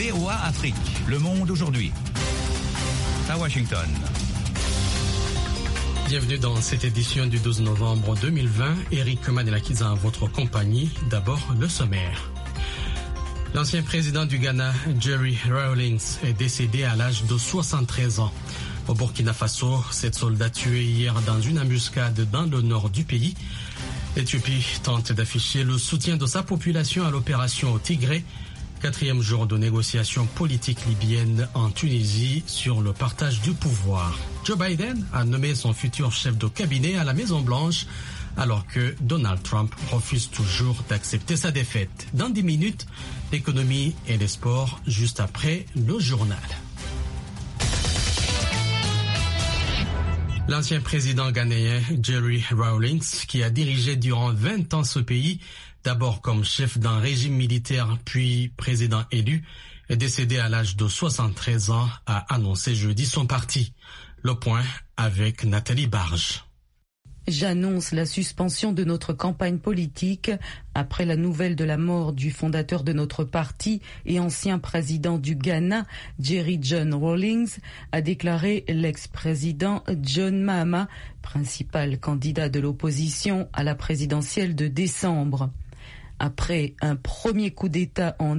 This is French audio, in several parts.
VOA Afrique, le monde aujourd'hui. À Washington. Bienvenue dans cette édition du 12 novembre 2020. Eric Manelakiza en votre compagnie. D'abord, le sommaire. L'ancien président du Ghana, Jerry Rawlings, est décédé à l'âge de 73 ans. Au Burkina Faso, 7 soldats tués hier dans une embuscade dans le nord du pays. L'Éthiopie tente d'afficher le soutien de sa population à l'opération au Tigré. 4e jour de négociations politiques libyennes en Tunisie sur le partage du pouvoir. Joe Biden a nommé son futur chef de cabinet à la Maison-Blanche alors que Donald Trump refuse toujours d'accepter sa défaite. Dans 10 minutes, l'économie et les sports juste après le journal. L'ancien président ghanéen Jerry Rawlings, qui a dirigé durant 20 ans ce pays, d'abord comme chef d'un régime militaire puis président élu, est décédé à l'âge de 73 ans, a annoncé jeudi son parti. Le point avec Nathalie Barge. J'annonce la suspension de notre campagne politique après la nouvelle de la mort du fondateur de notre parti et ancien président du Ghana, Jerry John Rawlings, a déclaré l'ex-président John Mahama, principal candidat de l'opposition à la présidentielle de décembre. Après un premier coup d'État en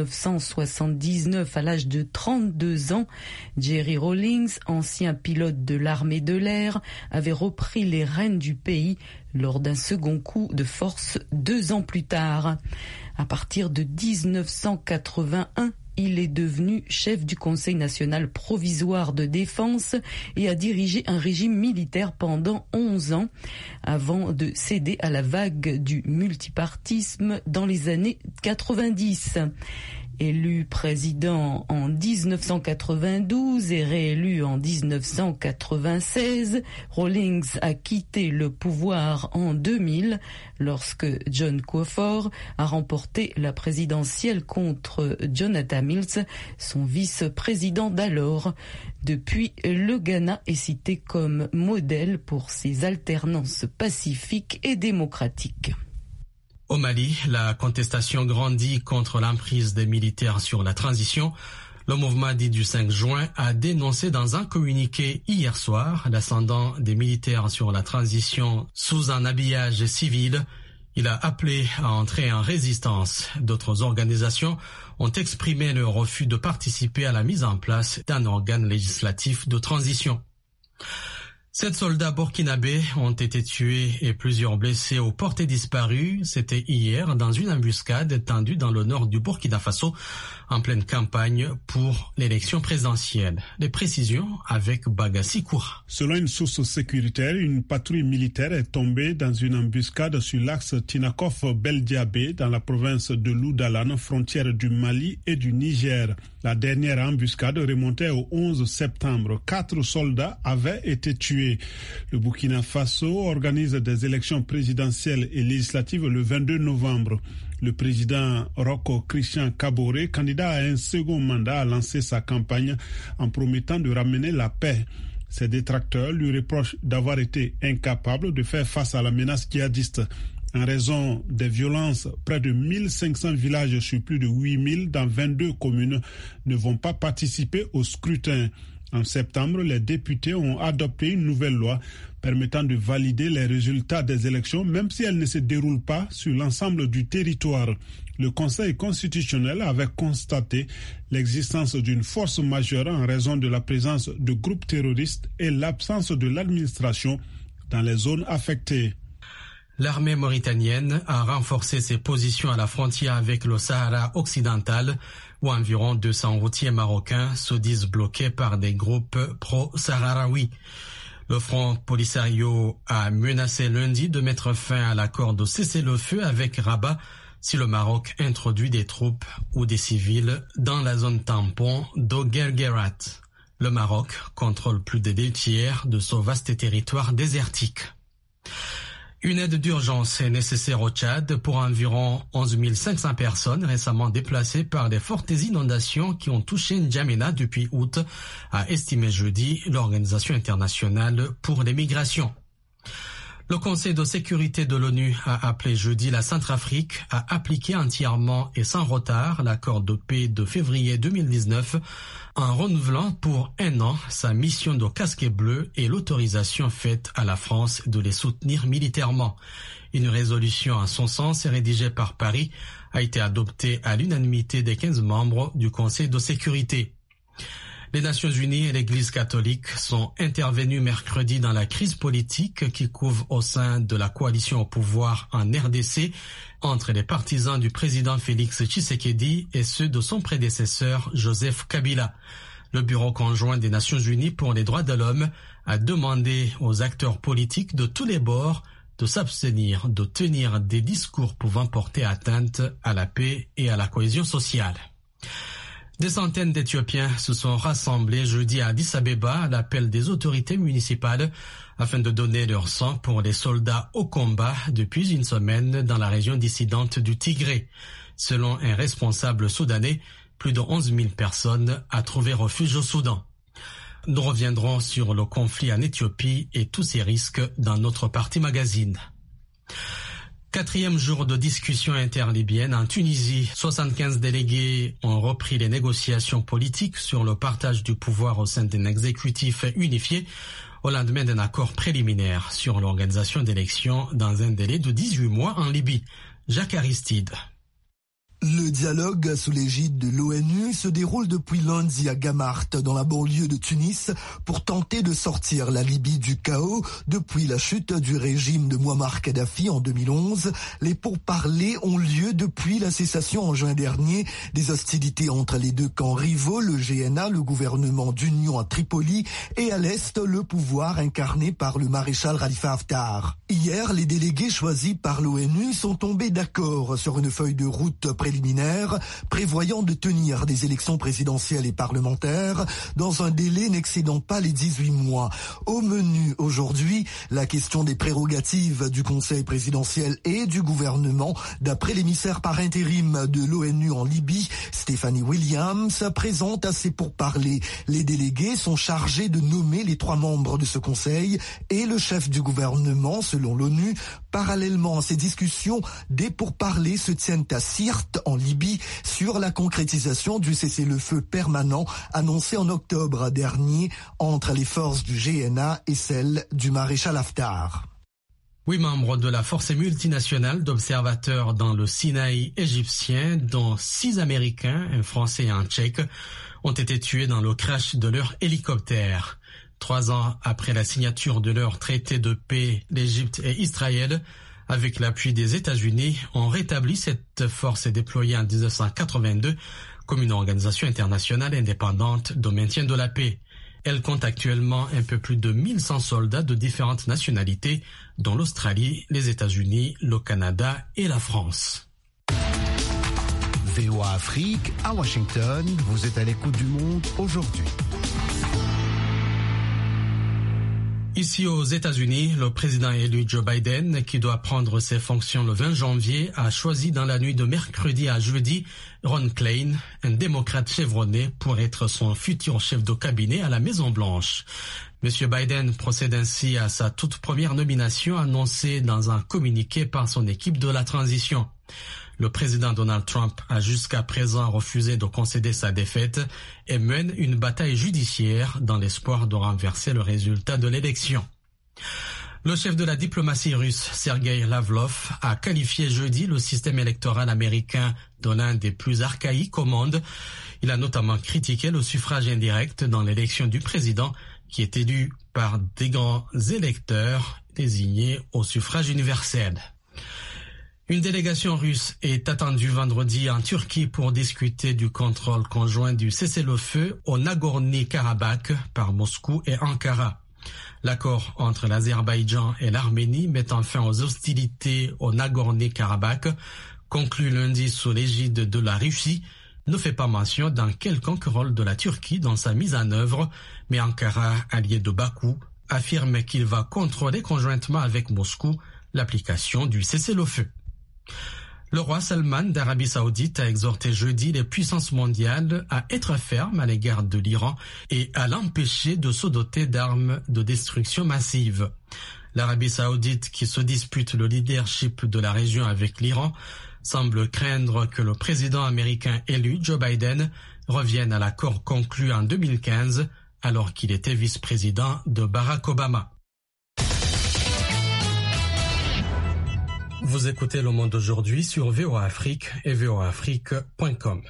1979 à l'âge de 32 ans, Jerry Rawlings, ancien pilote de l'armée de l'air, avait repris les rênes du pays lors d'un second coup de force 2 ans plus tard. À partir de 1981, il est devenu chef du Conseil national provisoire de défense et a dirigé un régime militaire pendant 11 ans avant de céder à la vague du multipartisme dans les années 90. Élu président en 1992 et réélu en 1996, Rawlings a quitté le pouvoir en 2000 lorsque John Kufuor a remporté la présidentielle contre Jonathan Mills, son vice-président d'alors. Depuis, le Ghana est cité comme modèle pour ses alternances pacifiques et démocratiques. Au Mali, la contestation grandit contre l'emprise des militaires sur la transition. Le mouvement dit du 5 juin a dénoncé dans un communiqué hier soir l'ascendant des militaires sur la transition sous un habillage civil. Il a appelé à entrer en résistance. D'autres organisations ont exprimé le refus de participer à la mise en place d'un organe législatif de transition. 7 soldats burkinabés ont été tués et plusieurs blessés ou portés disparus. C'était hier dans une embuscade tendue dans le nord du Burkina Faso en pleine campagne pour l'élection présidentielle. Les précisions avec Bagassi Koura. Selon une source sécuritaire, une patrouille militaire est tombée dans une embuscade sur l'axe Tinakov-Beldiabé dans la province de Loudalan, frontière du Mali et du Niger. La dernière embuscade remontait au 11 septembre. 4 soldats avaient été tués. Le Burkina Faso organise des élections présidentielles et législatives le 22 novembre. Le président Rocco Christian Kaboré, candidat à un second mandat, a lancé sa campagne en promettant de ramener la paix. Ses détracteurs lui reprochent d'avoir été incapable de faire face à la menace djihadiste. En raison des violences, près de 1500 villages sur plus de 8000 dans 22 communes ne vont pas participer au scrutin. En septembre, les députés ont adopté une nouvelle loi permettant de valider les résultats des élections, même si elles ne se déroulent pas sur l'ensemble du territoire. Le Conseil constitutionnel avait constaté l'existence d'une force majeure en raison de la présence de groupes terroristes et l'absence de l'administration dans les zones affectées. L'armée mauritanienne a renforcé ses positions à la frontière avec le Sahara occidental, où environ 200 routiers marocains se disent bloqués par des groupes pro-sahraouis. Le Front Polisario a menacé lundi de mettre fin à l'accord de cessez-le-feu avec Rabat si le Maroc introduit des troupes ou des civils dans la zone tampon d'Oguerguerat. Le Maroc contrôle plus des 2 tiers de ce vaste territoire désertique. Une aide d'urgence est nécessaire au Tchad pour environ 11 500 personnes récemment déplacées par des fortes inondations qui ont touché N'Djamena depuis août, a estimé jeudi l'Organisation internationale pour les migrations. Le Conseil de sécurité de l'ONU a appelé jeudi la Centrafrique à appliquer entièrement et sans retard l'accord de paix de février 2019 en renouvelant pour 1 an sa mission de casquet bleu et l'autorisation faite à la France de les soutenir militairement. Une résolution en son sens rédigée par Paris a été adoptée à l'unanimité des 15 membres du Conseil de sécurité. Les Nations Unies et l'Église catholique sont intervenus mercredi dans la crise politique qui couve au sein de la coalition au pouvoir en RDC entre les partisans du président Félix Tshisekedi et ceux de son prédécesseur Joseph Kabila. Le Bureau conjoint des Nations Unies pour les droits de l'homme a demandé aux acteurs politiques de tous les bords de s'abstenir de tenir des discours pouvant porter atteinte à la paix et à la cohésion sociale. Des centaines d'Éthiopiens se sont rassemblés jeudi à Addis Abeba à l'appel des autorités municipales afin de donner leur sang pour les soldats au combat depuis une semaine dans la région dissidente du Tigré. Selon un responsable soudanais, plus de 11 000 personnes ont trouvé refuge au Soudan. Nous reviendrons sur le conflit en Éthiopie et tous ses risques dans notre partie magazine. 4e jour de discussion interlibyenne en Tunisie. 75 délégués ont repris les négociations politiques sur le partage du pouvoir au sein d'un exécutif unifié au lendemain d'un accord préliminaire sur l'organisation d'élections dans un délai de 18 mois en Libye. Jacques Aristide. Le dialogue sous l'égide de l'ONU se déroule depuis lundi à Gamart, dans la banlieue de Tunis, pour tenter de sortir la Libye du chaos depuis la chute du régime de Mouammar Kadhafi en 2011. Les pourparlers ont lieu depuis la cessation en juin dernier des hostilités entre les deux camps rivaux, le GNA, le gouvernement d'union à Tripoli, et à l'est, le pouvoir incarné par le maréchal Khalifa Haftar. Hier, les délégués choisis par l'ONU sont tombés d'accord sur une feuille de route préliminaire prévoyant de tenir des élections présidentielles et parlementaires dans un délai n'excédant pas les 18 mois. Au menu aujourd'hui, la question des prérogatives du Conseil présidentiel et du gouvernement, d'après l'émissaire par intérim de l'ONU en Libye, Stephanie Williams, présente à ses pourparlers. Les délégués sont chargés de nommer les 3 membres de ce Conseil et le chef du gouvernement, selon l'ONU. Parallèlement à ces discussions, des pourparlers se tiennent à Sirte, en Libye, sur la concrétisation du cessez-le-feu permanent annoncé en octobre dernier entre les forces du GNA et celles du maréchal Haftar. 8 membres de la force multinationale d'observateurs dans le Sinaï égyptien, dont 6 Américains, un Français et un Tchèque, ont été tués dans le crash de leur hélicoptère. 3 ans après la signature de leur traité de paix, l'Égypte et Israël, avec l'appui des États-Unis, ont rétabli cette force déployée en 1982 comme une organisation internationale indépendante de maintien de la paix. Elle compte actuellement un peu plus de 1100 soldats de différentes nationalités, dont l'Australie, les États-Unis, le Canada et la France. VOA Afrique, à Washington, vous êtes à l'écoute du monde aujourd'hui. Ici aux États-Unis, le président élu Joe Biden, qui doit prendre ses fonctions le 20 janvier, a choisi dans la nuit de mercredi à jeudi Ron Klain, un démocrate chevronné, pour être son futur chef de cabinet à la Maison-Blanche. Monsieur Biden procède ainsi à sa toute première nomination annoncée dans un communiqué par son équipe de la transition. Le président Donald Trump a jusqu'à présent refusé de concéder sa défaite et mène une bataille judiciaire dans l'espoir de renverser le résultat de l'élection. Le chef de la diplomatie russe, Sergei Lavrov, a qualifié jeudi le système électoral américain de l'un des plus archaïques au monde. Il a notamment critiqué le suffrage indirect dans l'élection du président, qui est élu par des grands électeurs désignés au suffrage universel. Une délégation russe est attendue vendredi en Turquie pour discuter du contrôle conjoint du cessez-le-feu au Nagorno-Karabakh par Moscou et Ankara. L'accord entre l'Azerbaïdjan et l'Arménie mettant fin aux hostilités au Nagorno-Karabakh, conclu lundi sous l'égide de la Russie, ne fait pas mention d'un quelconque rôle de la Turquie dans sa mise en œuvre, mais Ankara, allié de Bakou, affirme qu'il va contrôler conjointement avec Moscou l'application du cessez-le-feu. Le roi Salman d'Arabie Saoudite a exhorté jeudi les puissances mondiales à être fermes à l'égard de l'Iran et à l'empêcher de se doter d'armes de destruction massive. L'Arabie saoudite, qui se dispute le leadership de la région avec l'Iran, semble craindre que le président américain élu, Joe Biden, revienne à l'accord conclu en 2015, alors qu'il était vice-président de Barack Obama. Vous écoutez Le Monde aujourd'hui sur VOA Afrique et voaafrique.com.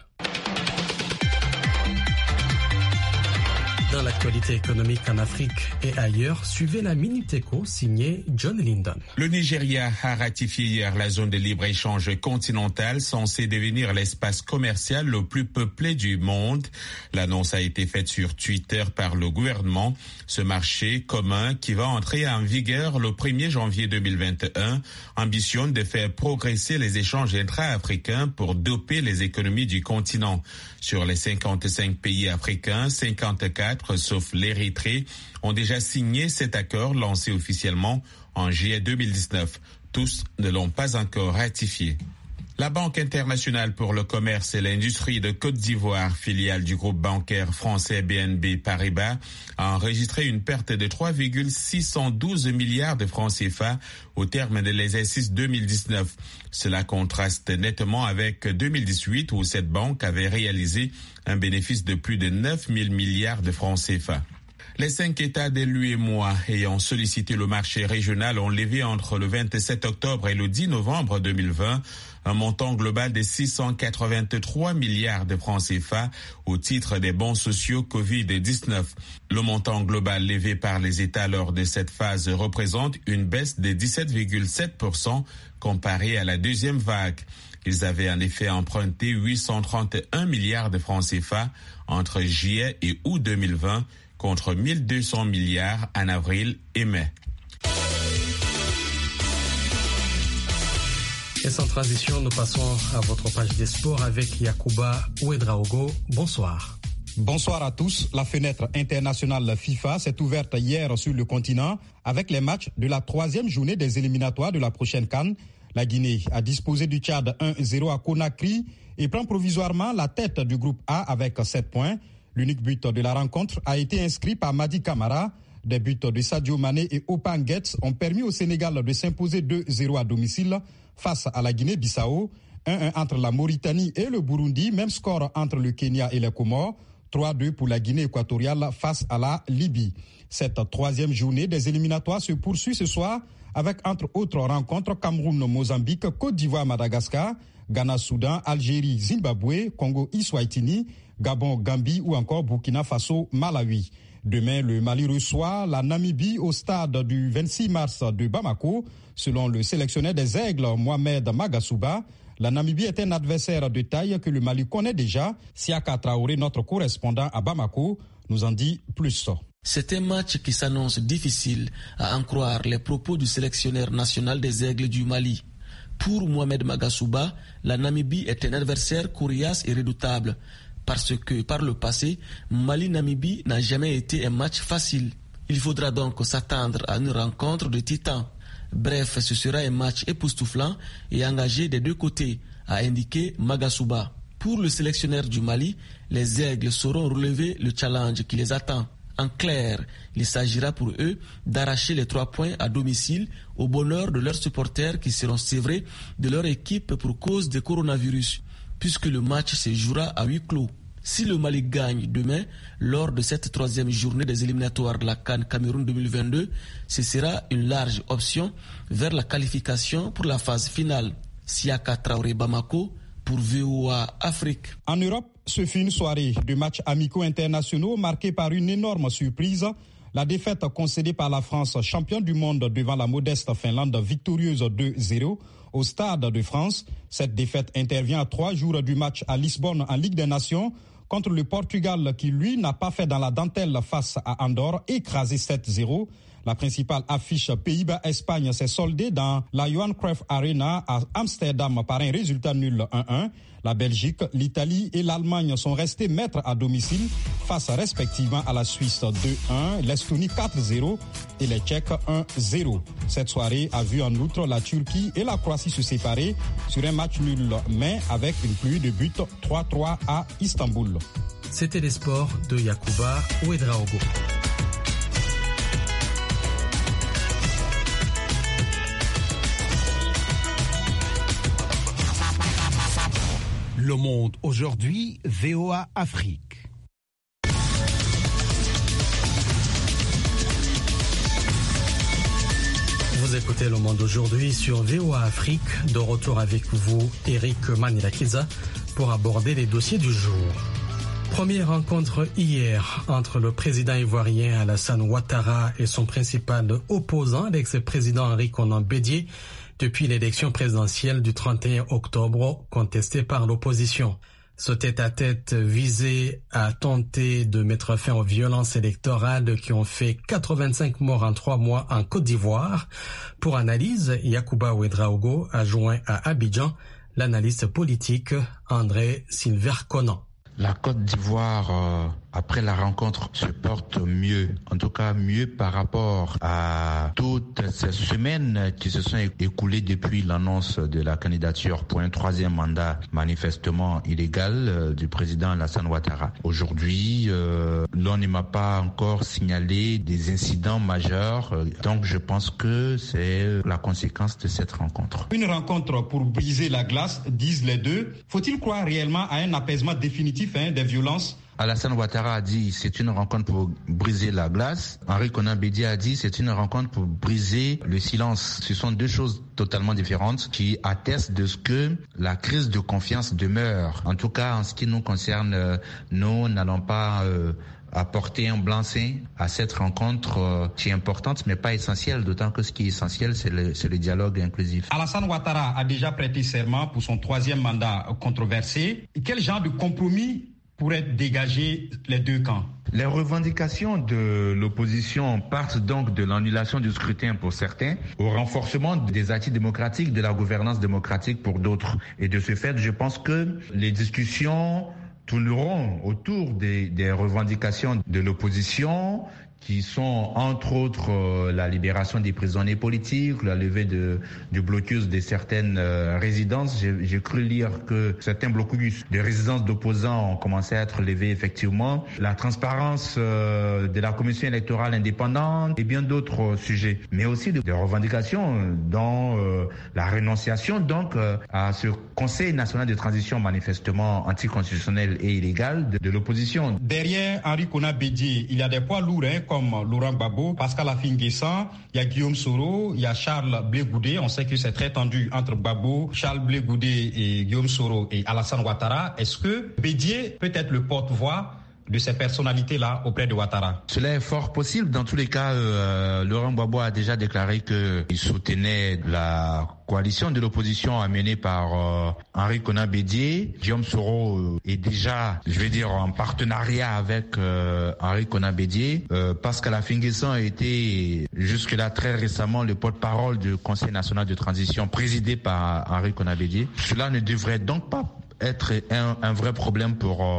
Dans l'actualité économique en Afrique et ailleurs, suivez la Minute Éco signée John Linden. Le Nigeria a ratifié hier la zone de libre-échange continentale censée devenir l'espace commercial le plus peuplé du monde. L'annonce a été faite sur Twitter par le gouvernement. Ce marché commun qui va entrer en vigueur le 1er janvier 2021 ambitionne de faire progresser les échanges intra-africains pour doper les économies du continent. Sur les 55 pays africains, 54 sauf l'Érythrée, ont déjà signé cet accord lancé officiellement en juillet 2019. Tous ne l'ont pas encore ratifié. La Banque internationale pour le commerce et l'industrie de Côte d'Ivoire, filiale du groupe bancaire français BNP Paribas, a enregistré une perte de 3,612 milliards de francs CFA au terme de l'exercice 2019. Cela contraste nettement avec 2018 où cette banque avait réalisé un bénéfice de plus de 9 000 milliards de francs CFA. Les 5 États de l'UEMOA ayant sollicité le marché régional ont levé entre le 27 octobre et le 10 novembre 2020 un montant global de 683 milliards de francs CFA au titre des bons sociaux Covid-19. Le montant global levé par les États lors de cette phase représente une baisse de 17,7% comparé à la deuxième vague. Ils avaient en effet emprunté 831 milliards de francs CFA entre juillet et août 2020 contre 1200 milliards en avril et mai. Et sans transition, nous passons à votre page des sports avec Yacouba Ouedraogo. Bonsoir. Bonsoir à tous. La fenêtre internationale FIFA s'est ouverte hier sur le continent avec les matchs de la 3e journée des éliminatoires de la prochaine CAN. La Guinée a disposé du Tchad 1-0 à Conakry et prend provisoirement la tête du groupe A avec 7 points. L'unique but de la rencontre a été inscrit par Madi Camara. Des buts de Sadio Mané et Opan Guedes ont permis au Sénégal de s'imposer 2-0 à domicile face à la Guinée-Bissau. 1-1 entre la Mauritanie et le Burundi, même score entre le Kenya et les Comores. 3-2 pour la Guinée équatoriale face à la Libye. Cette 3e journée des éliminatoires se poursuit ce soir avec entre autres rencontres Cameroun-Mozambique, Côte d'Ivoire-Madagascar, Ghana-Soudan, Algérie-Zimbabwe, Congo-Iswatini, Gabon-Gambie ou encore Burkina Faso-Malawi. Demain, le Mali reçoit la Namibie au stade du 26 mars de Bamako. Selon le sélectionneur des Aigles, Mohamed Magasuba, la Namibie est un adversaire de taille que le Mali connaît déjà. Siaka Traoré, notre correspondant à Bamako, nous en dit plus. C'est un match qui s'annonce difficile, à en croire les propos du sélectionneur national des Aigles du Mali. Pour Mohamed Magasuba, la Namibie est un adversaire coriace et redoutable. Parce que par le passé, Mali-Namibie n'a jamais été un match facile. Il faudra donc s'attendre à une rencontre de titans. Bref, ce sera un match époustouflant et engagé des deux côtés, a indiqué Magasuba. Pour le sélectionneur du Mali, les Aigles sauront relever le challenge qui les attend. En clair, il s'agira pour eux d'arracher les 3 points à domicile au bonheur de leurs supporters qui seront sévrés de leur équipe pour cause du coronavirus, puisque le match se jouera à huis clos. Si le Mali gagne demain, lors de cette 3e journée des éliminatoires de la CAN Cameroun 2022, ce sera une large option vers la qualification pour la phase finale. Siaka Traoré Bamako pour VOA Afrique. En Europe, ce fut une soirée de matchs amicaux internationaux marquée par une énorme surprise. La défaite concédée par la France, championne du monde devant la modeste Finlande, victorieuse 2-0 au Stade de France. Cette défaite intervient à 3 jours du match à Lisbonne en Ligue des Nations contre le Portugal qui, lui, n'a pas fait dans la dentelle face à Andorre, écrasé 7-0. La principale affiche Pays-Bas-Espagne s'est soldée dans la Johan Cruyff Arena à Amsterdam par un résultat nul 1-1. La Belgique, l'Italie et l'Allemagne sont restés maîtres à domicile face respectivement à la Suisse 2-1, l'Estonie 4-0 et les Tchèques 1-0. Cette soirée a vu en outre la Turquie et la Croatie se séparer sur un match nul, mais avec une pluie de buts 3-3 à Istanbul. C'était les sports de Yacouba Ouedraogo. Le Monde aujourd'hui, VOA Afrique. Vous écoutez Le Monde aujourd'hui sur VOA Afrique. De retour avec vous, Eric Manilakiza, pour aborder les dossiers du jour. Première rencontre hier entre le président ivoirien Alassane Ouattara et son principal opposant, l'ex-président Henri Konan Bédié, depuis l'élection présidentielle du 31 octobre contestée par l'opposition. Ce tête-à-tête visait à tenter de mettre fin aux violences électorales qui ont fait 85 morts en 3 mois en Côte d'Ivoire. Pour analyse, Yacouba Ouedraogo a joint à Abidjan l'analyste politique André Silver-Conan. La Côte d'Ivoire, après la rencontre, se porte mieux. En tout cas, mieux par rapport à toutes ces semaines qui se sont écoulées depuis l'annonce de la candidature pour un 3e mandat manifestement illégal du président Alassane Ouattara. Aujourd'hui, l'on ne m'a pas encore signalé des incidents majeurs. Donc, je pense que c'est la conséquence de cette rencontre. Une rencontre pour briser la glace, disent les deux. Faut-il croire réellement à un apaisement définitif des violences? Alassane Ouattara a dit c'est une rencontre pour briser la glace. Henri Konan Bédié a dit c'est une rencontre pour briser le silence. Ce sont deux choses totalement différentes qui attestent de ce que la crise de confiance demeure. En tout cas, en ce qui nous concerne, nous n'allons pas apporter un blanc-seing à cette rencontre qui est importante mais pas essentielle, d'autant que ce qui est essentiel c'est le dialogue inclusif. Alassane Ouattara a déjà prêté serment pour son 3e mandat controversé. Quel genre de compromis pourrait dégager les deux camps? Les revendications de l'opposition partent donc de l'annulation du scrutin pour certains, au renforcement des acquis démocratiques, de la gouvernance démocratique pour d'autres. Et de ce fait, je pense que les discussions tourneront autour des revendications de l'opposition, qui sont entre autres la libération des prisonniers politiques, la levée du blocus de certaines résidences. J'ai cru lire que certains blocus de résidences d'opposants ont commencé à être levés effectivement. La transparence de la commission électorale indépendante et bien d'autres sujets. Mais aussi des revendications dont la renonciation donc à ce Conseil national de transition manifestement anticonstitutionnel et illégal de l'opposition. Derrière Henri Konan Bédié, il y a des poids lourds comme Laurent Gbagbo, Pascal Affi-N'Guessan, il y a Guillaume Soro, il y a Charles Blé Goudé. On sait que c'est très tendu entre Gbagbo, Charles Blé Goudé et Guillaume Soro et Alassane Ouattara. Est-ce que Bédié peut être le porte-voix de ces personnalités-là auprès de Ouattara? Cela est fort possible. Dans tous les cas, Laurent Gbagbo a déjà déclaré qu'il soutenait la coalition de l'opposition amenée par Henri Konan Bédié. Guillaume Soro est déjà, je vais dire, en partenariat avec Henri Konan Bédié. Pascal Affi-N'Guessan a été jusque-là très récemment le porte-parole du Conseil national de transition présidé par Henri Konan Bédié. Cela ne devrait donc pas être un vrai problème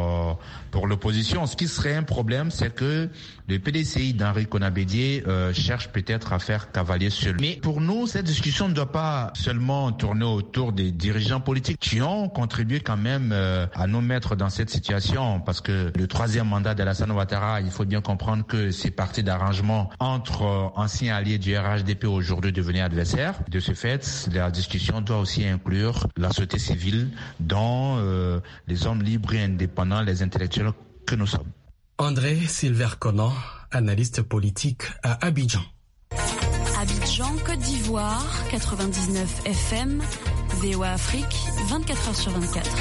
pour l'opposition. Ce qui serait un problème, c'est que le PDCI d'Henri Konan Bédié cherche peut-être à faire cavalier seul. Mais pour nous, cette discussion ne doit pas seulement tourner autour des dirigeants politiques qui ont contribué quand même à nous mettre dans cette situation, parce que le 3e mandat d'Alassane Ouattara, il faut bien comprendre que c'est parti d'arrangement entre anciens alliés du RHDP aujourd'hui devenus adversaires. De ce fait, la discussion doit aussi inclure la société civile dont les hommes libres et indépendants, les intellectuels que nous sommes. André Silver-Conan, analyste politique à Abidjan. Abidjan, Côte d'Ivoire, 99 FM, VOA Afrique, 24h sur 24.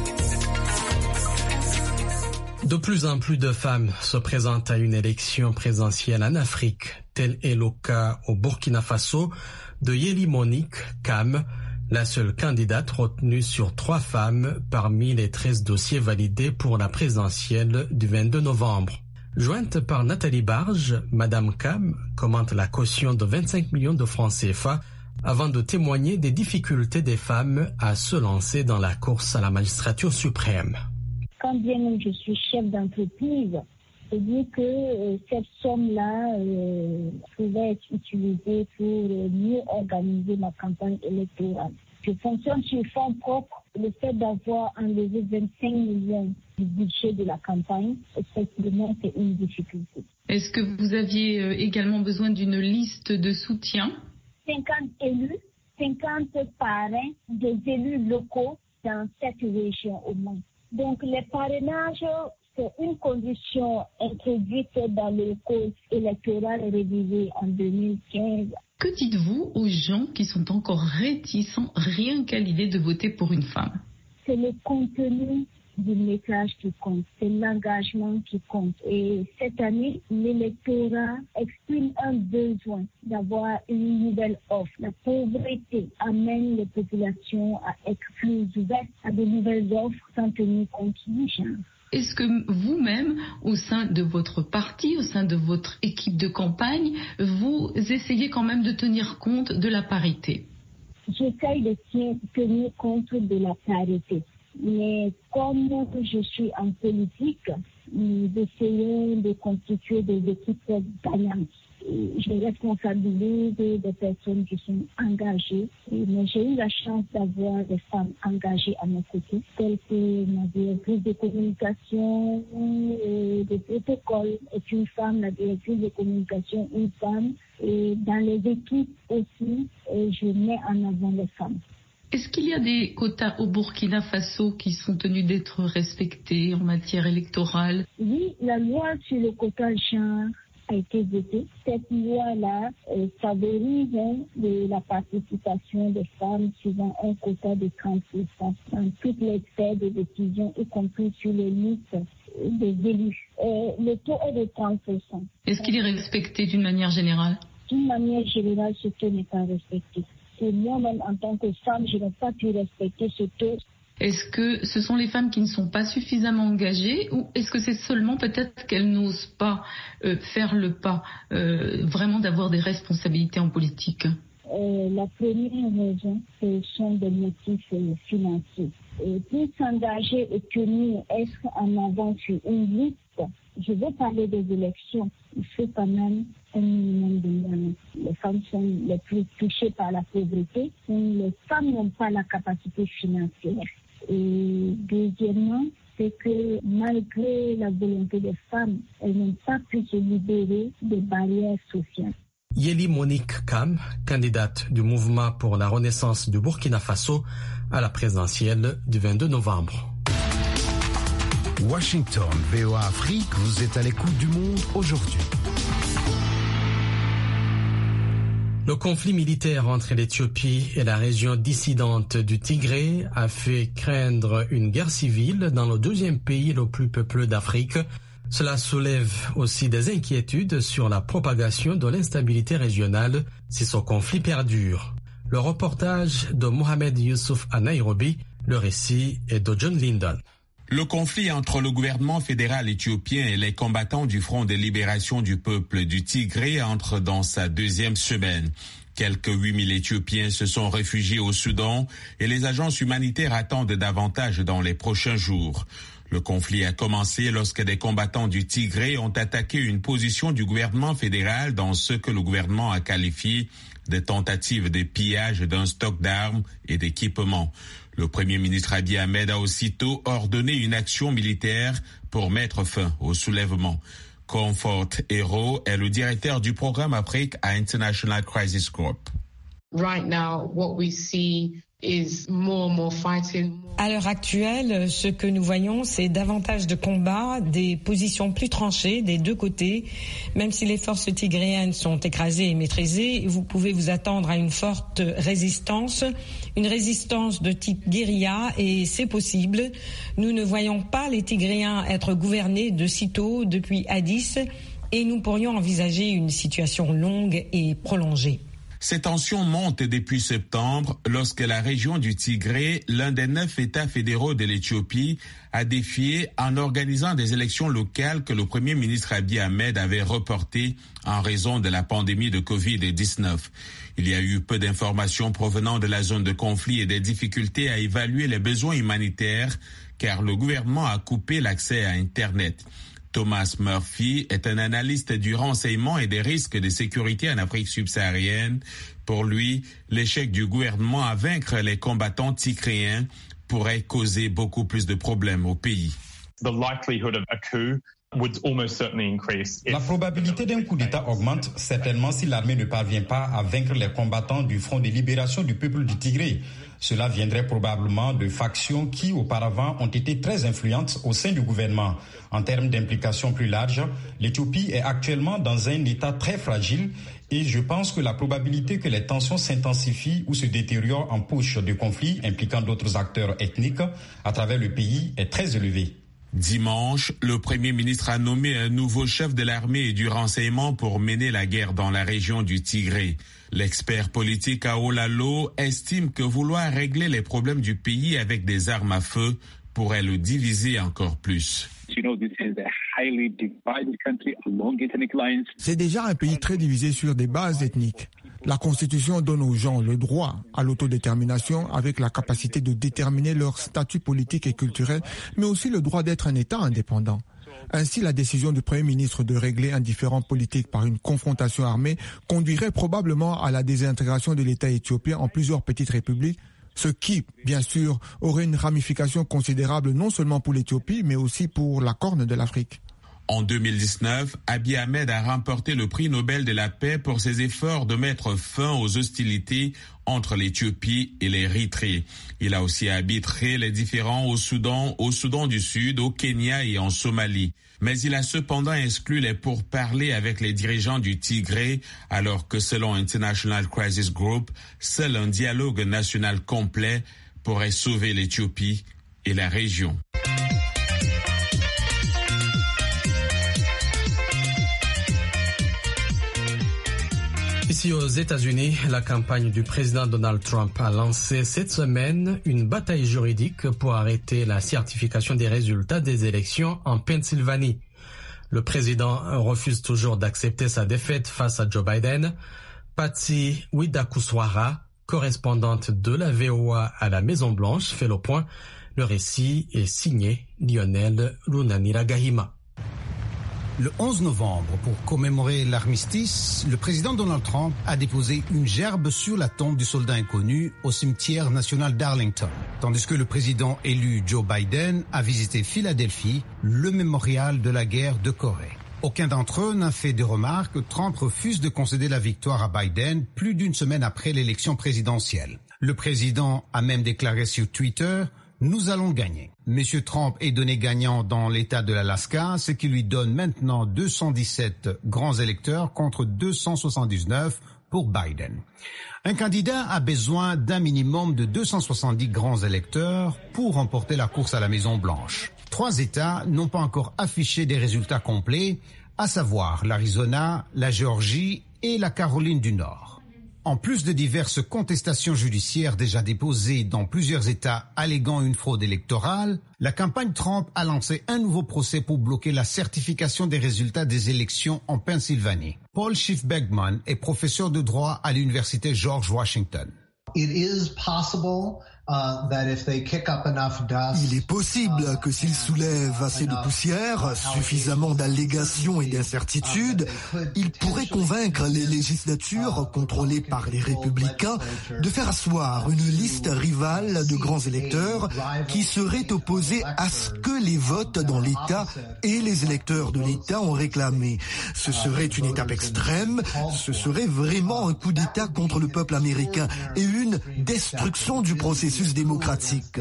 De plus en plus de femmes se présentent à une élection présidentielle en Afrique. Tel est le cas au Burkina Faso de Yeli Monique Kam, la seule candidate retenue sur 3 femmes parmi les 13 dossiers validés pour la présidentielle du 22 novembre. Jointe par Nathalie Barge, Madame Kam commente la caution de 25 millions de francs CFA avant de témoigner des difficultés des femmes à se lancer dans la course à la magistrature suprême. Quand bien même je suis chef d'entreprise, je dis que cette somme-là pouvait être utilisée pour mieux organiser ma campagne électorale. Je fonctionne sur fonds propres. Le fait d'avoir enlevé 25 millions du budget de la campagne, effectivement, c'est une difficulté. Est-ce que vous aviez également besoin d'une liste de soutien? 50 élus, 50 parrains, des élus locaux dans cette région au moins. Donc les parrainages, c'est une condition introduite dans le code électoral révisé en 2015. Que dites-vous aux gens qui sont encore réticents rien qu'à l'idée de voter pour une femme? C'est le contenu du message qui compte, c'est l'engagement qui compte. Et cette année, l'électorat exprime un besoin d'avoir une nouvelle offre. La pauvreté amène les populations à être plus ouvertes à de nouvelles offres sans tenir compte du genre. Est-ce que vous-même, au sein de votre parti, au sein de votre équipe de campagne, vous essayez quand même de tenir compte de la parité? J'essaye de tenir compte de la parité. Mais comme je suis en politique, nous essayons de constituer des équipes gagnantes. Je responsabilise des personnes qui sont engagées. Mais j'ai eu la chance d'avoir des femmes engagées à mes côtés, telles que ma directrice de communication, de protocole est une femme, la directrice de communication une femme. Et dans les équipes aussi, je mets en avant les femmes. Est-ce qu'il y a des quotas au Burkina Faso qui sont tenus d'être respectés en matière électorale? Oui, la loi sur le quota genre a été votée. Cette loi-là favorise la participation des femmes suivant un quota de 30% dans toutes les sphères de décision, y compris sur les listes des élus. Le taux est de 30%. Est-ce qu'il est respecté d'une manière générale? D'une manière générale, ce taux n'est pas respecté. Et moi-même, en tant que femme, je n'ai pas pu respecter ce taux. Est-ce que ce sont les femmes qui ne sont pas suffisamment engagées ou est-ce que c'est seulement peut-être qu'elles n'osent pas faire le pas vraiment d'avoir des responsabilités en politique? La première raison, ce sont des motifs financiers. Et pour s'engager et tenir, être en avant sur une liste, je veux parler des élections, il faut quand même un minimum de moyens. Les femmes sont les plus touchées par la pauvreté, les femmes n'ont pas la capacité financière. Et deuxièmement, c'est que malgré la volonté des femmes, elles n'ont pas pu se libérer des barrières sociales. Yeli Monique Kam, candidate du mouvement pour la renaissance du Burkina Faso à la présidentielle du 22 novembre. Washington, VOA Afrique, vous êtes à l'écoute du monde aujourd'hui. Le conflit militaire entre l'Éthiopie et la région dissidente du Tigré a fait craindre une guerre civile dans le deuxième pays le plus peuplé d'Afrique. Cela soulève aussi des inquiétudes sur la propagation de l'instabilité régionale si ce conflit perdure. Le reportage de Mohamed Youssouf à Nairobi, le récit est de John Lyndon. Le conflit entre le gouvernement fédéral éthiopien et les combattants du Front de libération du peuple du Tigré entre dans sa deuxième semaine. Quelques 8000 Éthiopiens se sont réfugiés au Soudan et les agences humanitaires attendent davantage dans les prochains jours. Le conflit a commencé lorsque des combattants du Tigré ont attaqué une position du gouvernement fédéral dans ce que le gouvernement a qualifié de tentatives de pillage d'un stock d'armes et d'équipements. Le Premier ministre Abiy Ahmed a aussitôt ordonné une action militaire pour mettre fin au soulèvement. Comfort Hero est le directeur du programme Afrique à International Crisis Corp. Right now, what we see is more and more fighting. À l'heure actuelle, ce que nous voyons, c'est davantage de combats, des positions plus tranchées des deux côtés. Même si les forces tigréennes sont écrasées et maîtrisées, vous pouvez vous attendre à une forte résistance, une résistance de type guérilla, et c'est possible. Nous ne voyons pas les Tigréens être gouvernés de sitôt depuis Addis, et nous pourrions envisager une situation longue et prolongée. Ces tensions montent depuis septembre lorsque la région du Tigré, l'un des 9 États fédéraux de l'Éthiopie, a défié en organisant des élections locales que le Premier ministre Abiy Ahmed avait reportées en raison de la pandémie de Covid-19. Il y a eu peu d'informations provenant de la zone de conflit et des difficultés à évaluer les besoins humanitaires car le gouvernement a coupé l'accès à Internet. Thomas Murphy est un analyste du renseignement et des risques de sécurité en Afrique subsaharienne. Pour lui, l'échec du gouvernement à vaincre les combattants tigréens pourrait causer beaucoup plus de problèmes au pays. the likelihood of a coup would almost certainly increase. La probabilité d'un coup d'État augmente certainement si l'armée ne parvient pas à vaincre les combattants du Front de libération du peuple du Tigré. Cela viendrait probablement de factions qui auparavant ont été très influentes au sein du gouvernement. En termes d'implication plus large, l'Éthiopie est actuellement dans un état très fragile et je pense que la probabilité que les tensions s'intensifient ou se détériorent en push de conflits impliquant d'autres acteurs ethniques à travers le pays est très élevée. Dimanche, le Premier ministre a nommé un nouveau chef de l'armée et du renseignement pour mener la guerre dans la région du Tigré. L'expert politique Aolalo estime que vouloir régler les problèmes du pays avec des armes à feu pourrait le diviser encore plus. C'est déjà un pays très divisé sur des bases ethniques. La Constitution donne aux gens le droit à l'autodétermination avec la capacité de déterminer leur statut politique et culturel, mais aussi le droit d'être un État indépendant. Ainsi, la décision du Premier ministre de régler un différend politique par une confrontation armée conduirait probablement à la désintégration de l'État éthiopien en plusieurs petites républiques, ce qui, bien sûr, aurait une ramification considérable non seulement pour l'Éthiopie, mais aussi pour la Corne de l'Afrique. En 2019, Abiy Ahmed a remporté le prix Nobel de la paix pour ses efforts de mettre fin aux hostilités entre l'Éthiopie et l'Érythrée. Il a aussi arbitré les différends au Soudan du Sud, au Kenya et en Somalie. Mais il a cependant exclu les pourparlers avec les dirigeants du Tigré, alors que selon International Crisis Group, seul un dialogue national complet pourrait sauver l'Éthiopie et la région. Ici aux États-Unis, la campagne du président Donald Trump a lancé cette semaine une bataille juridique pour arrêter la certification des résultats des élections en Pennsylvanie. Le président refuse toujours d'accepter sa défaite face à Joe Biden. Patsy Widakuswara, correspondante de la VOA à la Maison-Blanche, fait le point. Le récit est signé Lionel Runaniragahima. Le 11 novembre, pour commémorer l'armistice, le président Donald Trump a déposé une gerbe sur la tombe du soldat inconnu au cimetière national d'Arlington, tandis que le président élu Joe Biden a visité Philadelphie, le mémorial de la guerre de Corée. Aucun d'entre eux n'a fait de remarques. Trump refuse de concéder la victoire à Biden plus d'une semaine après l'élection présidentielle. Le président a même déclaré sur Twitter: « Nous allons gagner ». Monsieur Trump est donné gagnant dans l'État de l'Alaska, ce qui lui donne maintenant 217 grands électeurs contre 279 pour Biden. Un candidat a besoin d'un minimum de 270 grands électeurs pour remporter la course à la Maison-Blanche. 3 États n'ont pas encore affiché des résultats complets, à savoir l'Arizona, la Géorgie et la Caroline du Nord. En plus de diverses contestations judiciaires déjà déposées dans plusieurs États alléguant une fraude électorale, la campagne Trump a lancé un nouveau procès pour bloquer la certification des résultats des élections en Pennsylvanie. Paul Schiff-Bergman est professeur de droit à l'université George Washington. Il est possible que s'ils soulèvent assez de poussière, suffisamment d'allégations et d'incertitudes, ils pourraient convaincre les législatures contrôlées par les républicains de faire asseoir une liste rivale de grands électeurs qui seraient opposés à ce que les votes dans l'État et les électeurs de l'État ont réclamé. Ce serait une étape extrême, ce serait vraiment un coup d'État contre le peuple américain et une destruction du processus démocratique.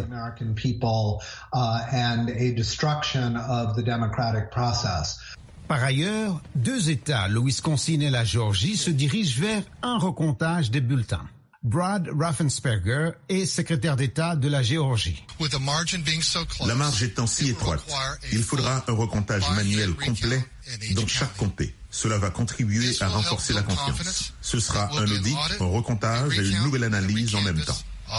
Par ailleurs, 2 États, le Wisconsin et la Géorgie, se dirigent vers un recomptage des bulletins. Brad Raffensperger est secrétaire d'État de la Géorgie. La marge étant si étroite, il faudra un recomptage manuel complet dans chaque comté. Cela va contribuer à renforcer la confiance. Ce sera un audit, un recomptage et une nouvelle analyse en même temps.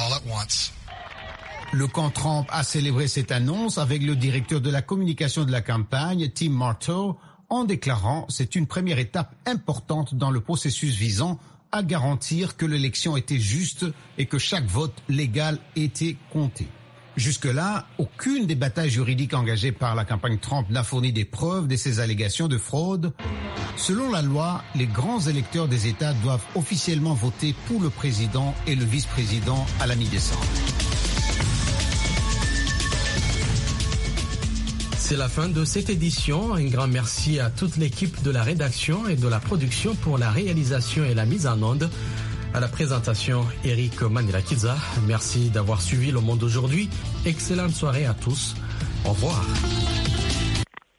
Le camp Trump a célébré cette annonce avec le directeur de la communication de la campagne, Tim Marto, en déclarant « C'est une première étape importante dans le processus visant à garantir que l'élection était juste et que chaque vote légal était compté ». Jusque-là, aucune des batailles juridiques engagées par la campagne Trump n'a fourni des preuves de ces allégations de fraude. Selon la loi, les grands électeurs des États doivent officiellement voter pour le président et le vice-président à la mi-décembre. C'est la fin de cette édition. Un grand merci à toute l'équipe de la rédaction et de la production pour la réalisation et la mise en onde. À la présentation, Eric Manirakiza. Merci d'avoir suivi Le Monde aujourd'hui. Excellente soirée à tous. Au revoir.